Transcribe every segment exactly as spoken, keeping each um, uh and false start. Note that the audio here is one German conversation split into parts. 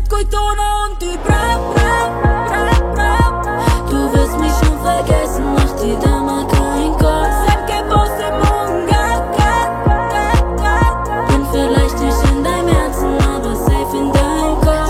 Seth Koitona und die Bra, Bra, Bra, Bra. Du wirst mich schon vergessen, mach dir da mal keinen Kopf. Seth que você munga, bin vielleicht nicht in deinem Herzen, aber safe in deinem Kopf.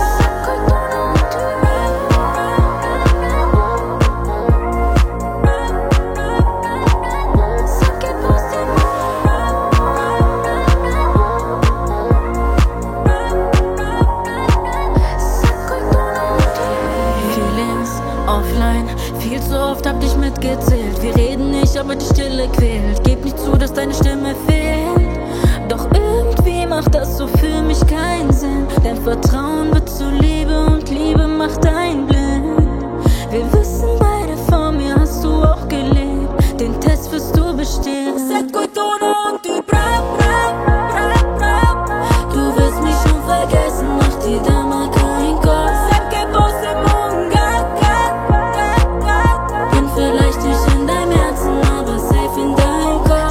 Offline, viel zu oft hab dich mitgezählt. Wir reden nicht, aber die Stille quält. Geb nicht zu, dass deine Stimme fehlt. Doch irgendwie macht das so für mich keinen Sinn. Denn Vertrauen wird zu Liebe und Liebe macht einen blind. Wir wissen beide, vor mir hast du auch gelebt. Den Test wirst du bestehen. Seth Koitona und die Bra, Bra, Bra, Bra. Du wirst mich schon vergessen, mach dir da mal keinen Kopf. Seth que você munga, bin vielleicht nicht in deinem Herzen, aber safe in deinem Kopf.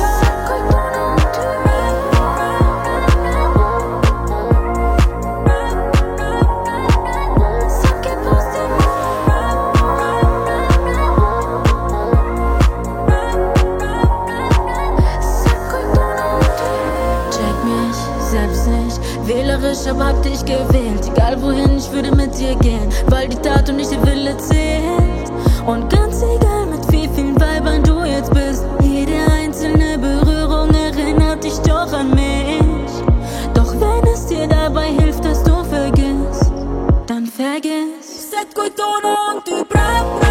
Check mich selbst nicht, wählerisch, aber hab dich gewählt. Egal wohin, ich würde mit dir gehen, weil die Tat und nicht der Wille zählt. Und ganz egal, mit wie vielen Weibern du jetzt bist, jede einzelne Berührung erinnert dich doch an mich. Doch wenn es dir dabei hilft, dass du vergisst, dann vergiss. Seth Koitona und die Bra, Bra.